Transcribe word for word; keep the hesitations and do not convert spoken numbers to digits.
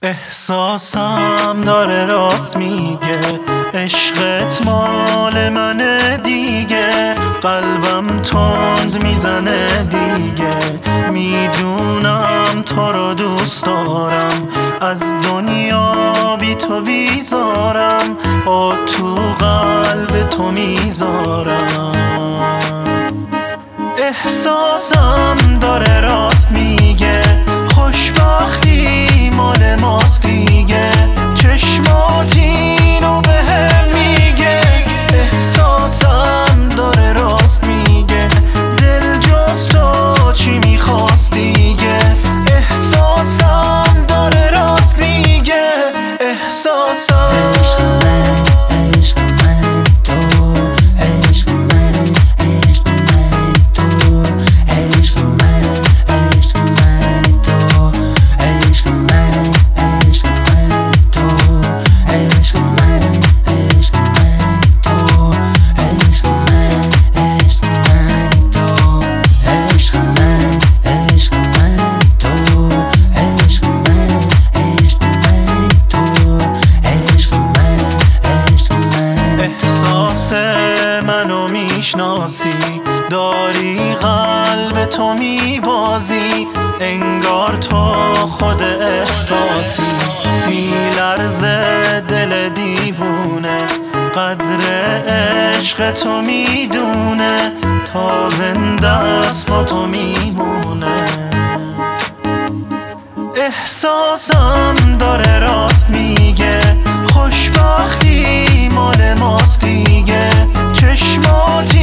احساسم داره راست میگه، عشقت مال منه دیگه، قلبم تند میزنه دیگه، میدونم تو رو دوست دارم، از دنیا بی تو بیزارم، آ تو قلب تو میذارم. احساسم داره راست میگه، خوشبختی مال ماست دیگه، چشمات اینو بهم میگه. احساسم داره راست میگه، دل جز تو چی میخواست دیگه. احساسم داره راست میگه، احساسم منو میشناسی، داری قلب تو میبازی، انگار تو خود احساسی، میلرزه دل دیوونه، قدر عشق تو میدونه، تا زنده است با تو میمونه. احساسم داره راست میگه، خوشبختی مال ماست دیگه، چشمات